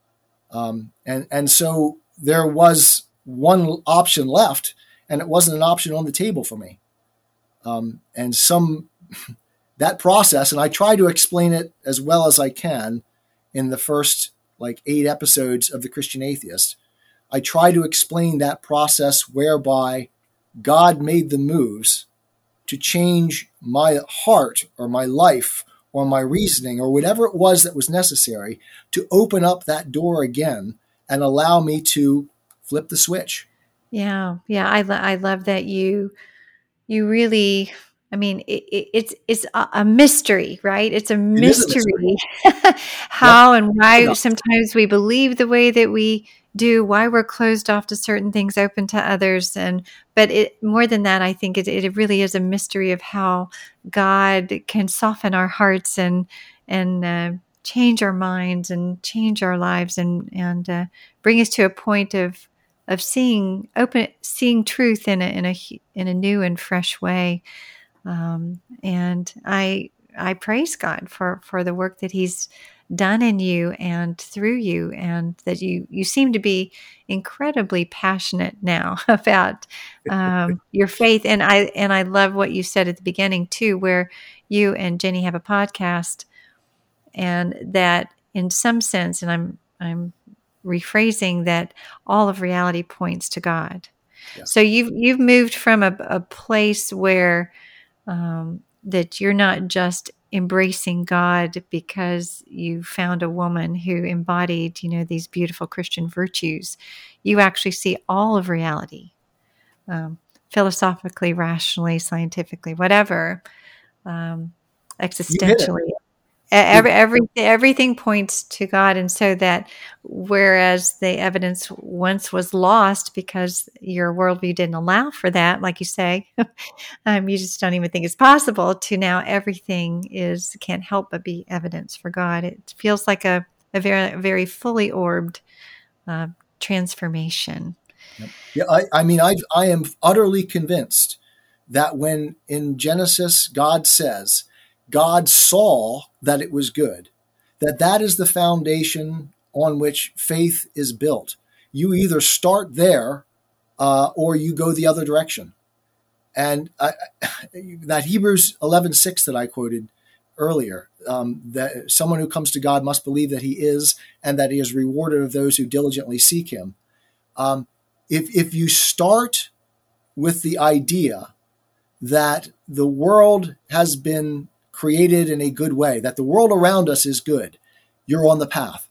Um, and, and so there was one option left, and it wasn't an option on the table for me. Um, and some, that process, and I try to explain it as well as I can in the first like eight episodes of The Christian Atheist. I try to explain that process whereby God made the moves to change my heart or my life or my reasoning or whatever it was that was necessary to open up that door again and allow me to flip the switch. Yeah. Yeah. I, lo- I love that you, you really, I mean, it, it, it's, it's a, a mystery, right? It's a mystery, it mystery. how yep. and why yep. sometimes we believe the way that we do, why we're closed off to certain things, open to others. And, but it, more than that, I think it, it really is a mystery of how God can soften our hearts and, and, uh, change our minds and change our lives and, and, uh, bring us to a point of, of seeing open, seeing truth in a in a in a new and fresh way. Um, and I I praise God for for the work that He's done in you and through you, and that you you seem to be incredibly passionate now about um, your faith. And I and I love what you said at the beginning too, where you and Jenny have a podcast, and that in some sense, and I'm I'm rephrasing that, all of reality points to God. Yes. So you've you've moved from a, a place where um, that you're not just embracing God because you found a woman who embodied, you know, these beautiful Christian virtues. You actually see all of reality, um, philosophically, rationally, scientifically, whatever, um, You hit it. existentially. Every, every, everything points to God. And so that whereas the evidence once was lost because your worldview didn't allow for that, like you say, um, you just don't even think it's possible, to now everything is, can't help but be evidence for God. It feels like a, a very, very fully orbed uh, transformation. Yeah, I, I mean, I, I am utterly convinced that when in Genesis God says, God saw that it was good, that that is the foundation on which faith is built. You either start there uh, or you go the other direction. And I, that Hebrews eleven six that I quoted earlier, um, that someone who comes to God must believe that He is, and that He is rewarded of those who diligently seek Him. Um, if if you start with the idea that the world has been created in a good way, that the world around us is good, you're on the path.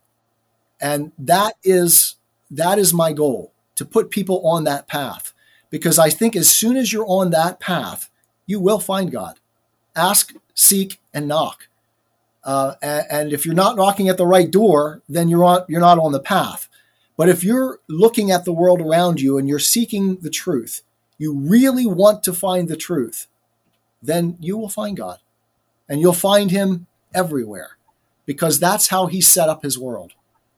And that is that is my goal, to put people on that path. Because I think as soon as you're on that path, you will find God. Ask, seek, and knock. Uh, and, and if you're not knocking at the right door, then you're on, you're not on the path. But if you're looking at the world around you and you're seeking the truth, you really want to find the truth, then you will find God. And you'll find Him everywhere, because that's how He set up His world.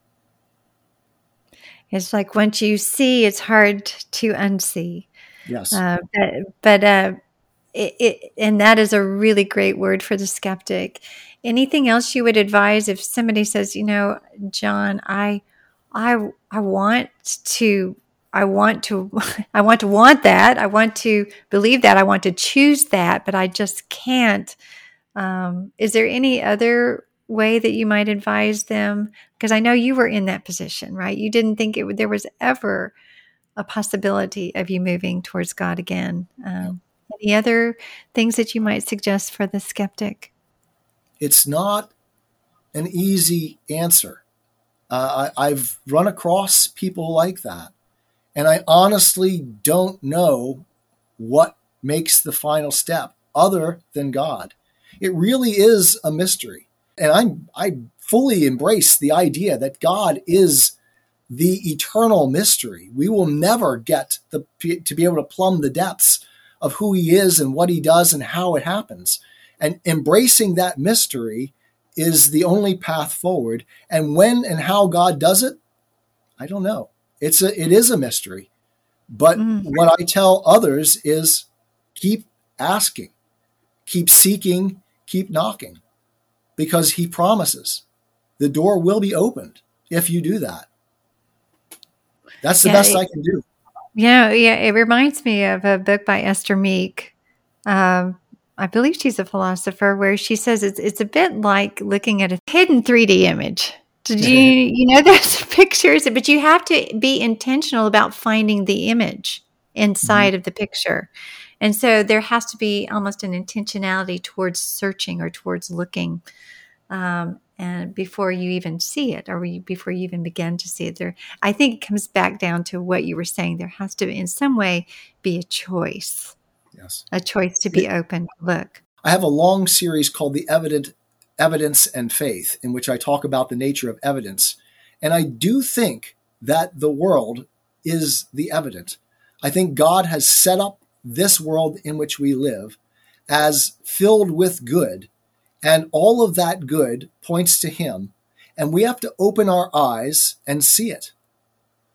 It's like once you see, it's hard to unsee. Yes. Uh, but but uh, it, it, and that is a really great word for the skeptic. Anything else you would advise if somebody says, you know, John, I, I, I want to, I want to, I want to want that. I want to believe that. I want to choose that, but I just can't. Um, is there any other way that you might advise them? Because I know you were in that position, right? You didn't think it would, there was ever a possibility of you moving towards God again. Um, any other things that you might suggest for the skeptic? It's not an easy answer. Uh, I, I've run across people like that, and I honestly don't know what makes the final step other than God. It really is a mystery. And I'm, I fully embrace the idea that God is the eternal mystery. We will never get the, to be able to plumb the depths of who He is and what He does and how it happens. And embracing that mystery is the only path forward. And when and how God does it, I don't know. It's a, it is a mystery. But mm. what I tell others is keep asking, keep seeking, keep knocking, because He promises the door will be opened if you do that. That's the yeah, best it, I can do. Yeah, yeah. It reminds me of a book by Esther Meek. Um, I believe she's a philosopher, where she says it's it's a bit like looking at a hidden three D image. Did you you know there's pictures, but you have to be intentional about finding the image inside mm-hmm. of the picture. And so there has to be almost an intentionality towards searching or towards looking, um, and before you even see it, or you, before you even begin to see it. There, I think it comes back down to what you were saying. There has to, in some way, be a choice. Yes, a choice to be open to look. I have a long series called The Evident Evidence and Faith, in which I talk about the nature of evidence. And I do think that the world is the evident. I think God has set up this world in which we live as filled with good, and all of that good points to Him, and we have to open our eyes and see it.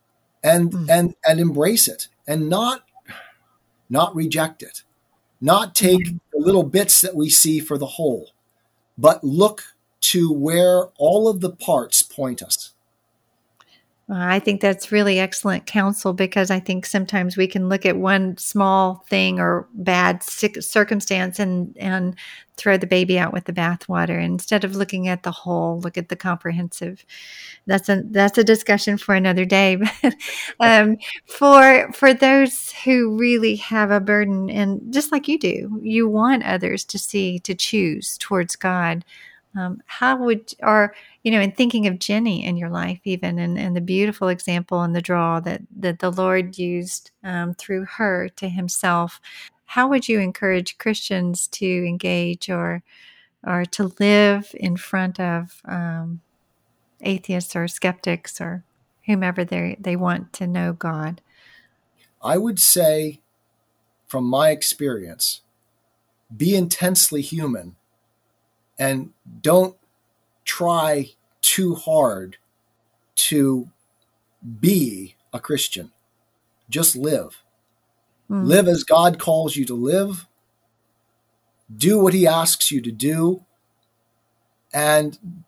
and Mm. and and embrace it, and not not reject it, not take the little bits that we see for the whole, but look to where all of the parts point us. Well, I think that's really excellent counsel, because I think sometimes we can look at one small thing or bad sic- circumstance and, and throw the baby out with the bathwater. Instead of looking at the whole, look at the comprehensive. That's a that's a discussion for another day. But um, for for those who really have a burden, and just like you do, you want others to see, to choose towards God. Um, how would, or, you know, in thinking of Jenny in your life, even, and, and the beautiful example and the draw that, that the Lord used um, through her to himself, how would you encourage Christians to engage or, or to live in front of um, atheists or skeptics or whomever they they want to know God? I would say, from my experience, be intensely human and don't try too hard to be a Christian. Just live. Mm. Live as God calls you to live. Do what he asks you to do. And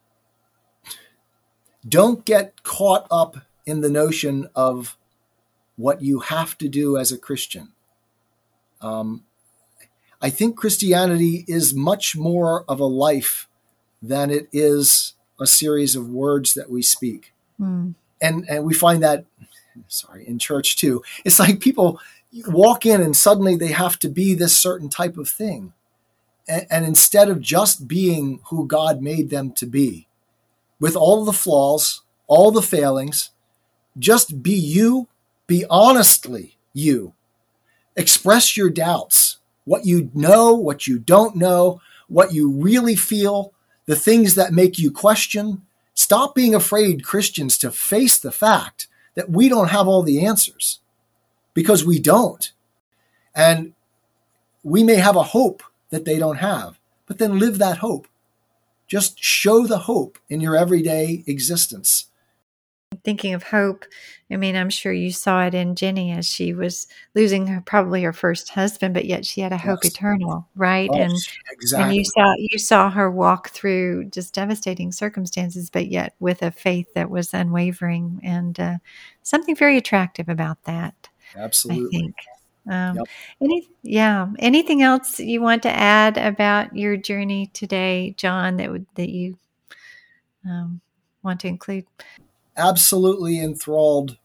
don't get caught up in the notion of what you have to do as a Christian. Um, I think Christianity is much more of a life than it is a series of words that we speak. Mm. And and we find that, sorry, in church too. It's like people walk in and suddenly they have to be this certain type of thing. And, and instead of just being who God made them to be, with all the flaws, all the failings, just be you, be honestly you. Express your doubts, what you know, what you don't know, what you really feel, the things that make you question. Stop being afraid, Christians, to face the fact that we don't have all the answers, because we don't. And we may have a hope that they don't have, but then live that hope. Just show the hope in your everyday existence. Thinking of hope, I mean, I'm sure you saw it in Jenny as she was losing her, probably her first husband, but yet she had a hope Yes. eternal, right? Oh, and exactly. and you saw you saw her walk through just devastating circumstances, but yet with a faith that was unwavering, and uh, something very attractive about that. Absolutely. I think. Um, Yep. any, yeah. Anything else you want to add about your journey today, John, that would that you um, want to include? Absolutely enthralled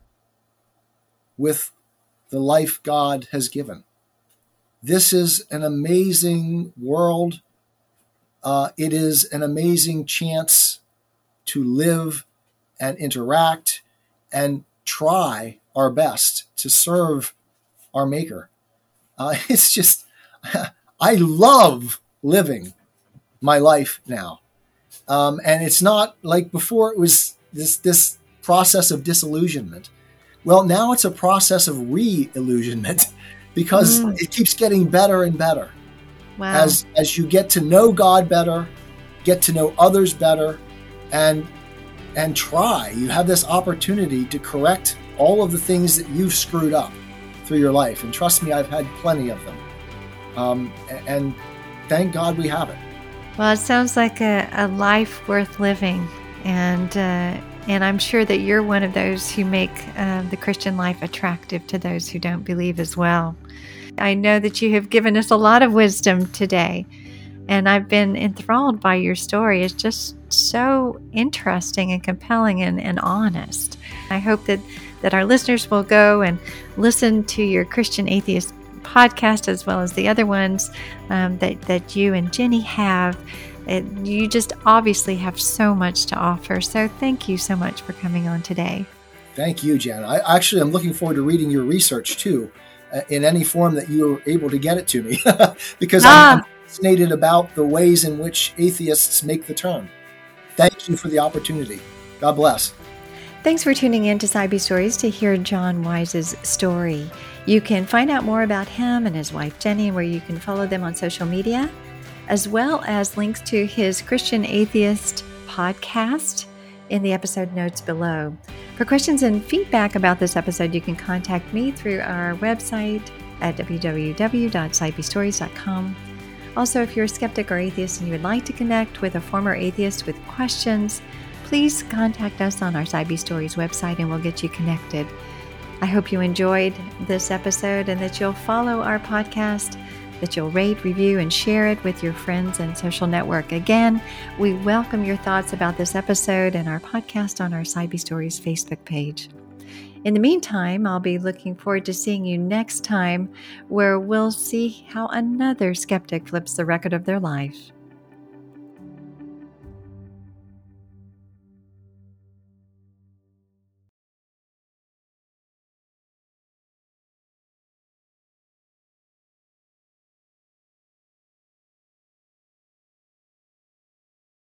with the life God has given. This is an amazing world. Uh, it is an amazing chance to live and interact and try our best to serve our Maker. Uh, it's just, I love living my life now. Um, and it's not like before it was this this process of disillusionment. Well, now it's a process of re-illusionment, because Mm. it keeps getting better and better. Wow. As as you get to know God better, get to know others better, and and try. You have this opportunity to correct all of the things that you've screwed up through your life. And trust me, I've had plenty of them. Um, and thank God we have it. Well, it sounds like a, a life worth living, and uh, and I'm sure that you're one of those who make uh, the Christian life attractive to those who don't believe as well. I know that you have given us a lot of wisdom today, and I've been enthralled by your story. It's just so interesting and compelling and, and honest. I hope that, that our listeners will go and listen to your Christian Atheist podcast, as well as the other ones um, that, that you and Jenny have. It, you just obviously have so much to offer. So thank you so much for coming on today. Thank you, Jen. I actually am looking forward to reading your research too, uh, in any form that you are able to get it to me, because Ah. I'm, I'm fascinated about the ways in which atheists make the turn. Thank you for the opportunity. God bless. Thanks for tuning in to Sci B Stories to hear John Wise's story. You can find out more about him and his wife Jenny, where you can follow them on social media, as well as links to his Christian Atheist podcast in the episode notes below. For questions and feedback about this episode, you can contact me through our website at w w w dot side b stories dot com. Also, if you're a skeptic or atheist and you would like to connect with a former atheist with questions, please contact us on our Side B Stories website and we'll get you connected. I hope you enjoyed this episode and that you'll follow our podcast, that you'll rate, review, and share it with your friends and social network. Again, we welcome your thoughts about this episode and our podcast on our Side B Stories Facebook page. In the meantime, I'll be looking forward to seeing you next time, where we'll see how another skeptic flips the record of their life.